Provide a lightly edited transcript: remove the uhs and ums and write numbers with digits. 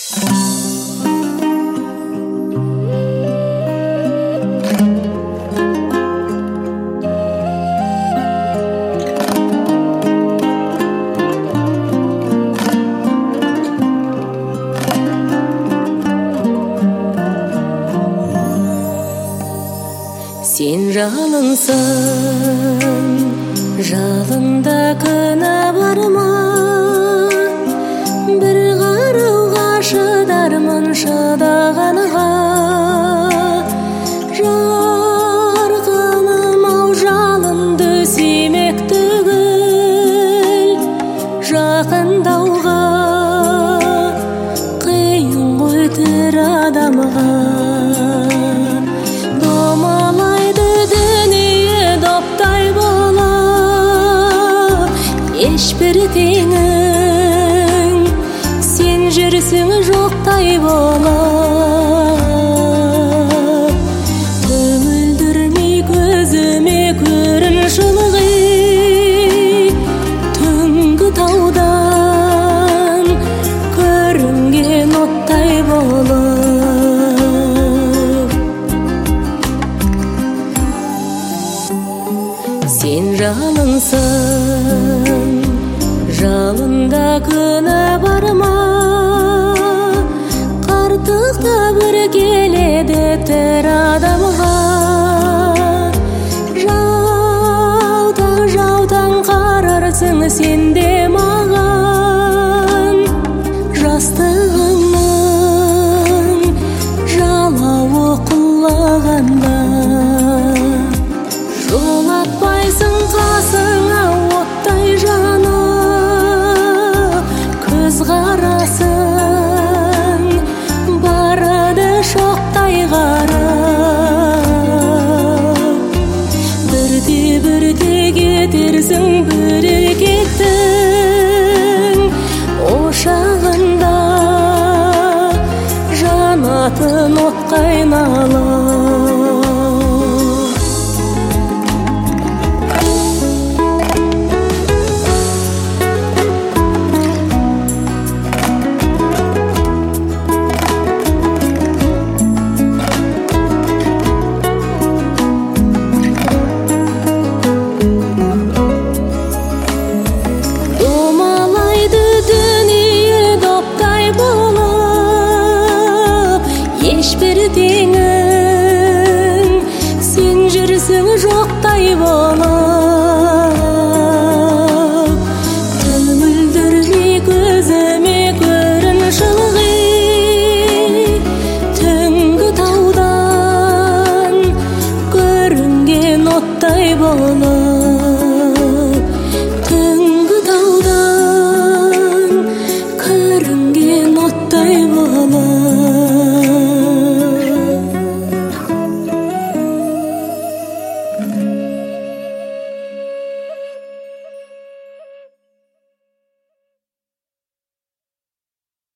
Sen жалынсың, жалында күнә барма, бір қарауға шыдармын шыдағанға. Жарқыным-ау, жалынды сүймек түгіл, жақындауға қиын ғой тірі адамға. Ешбір теңің, сен жүрсің жоқтай болып. Көмілдірмей көзіме көрін шылғы, түнгі таудан көрінген оттай болып. Сен жалынсың, жалында күнә барма, қарттықта бір келеді тірі адамға. Жаутаң қарарсың сен де маған, жастығыңның жалауы құлағанда. Жолатпайсың қасыңа оттай жаны, көз қарасың барады шоқтай қарап. Бірте-бірте кетерсің берекеттің ошағында, жанатын отқа айналып. Ешбір теңің, сен жүрсің жоқтай болып. Көмілдірмей көзіме көрін шылғы, түнгі таудан көрінген оттай болып.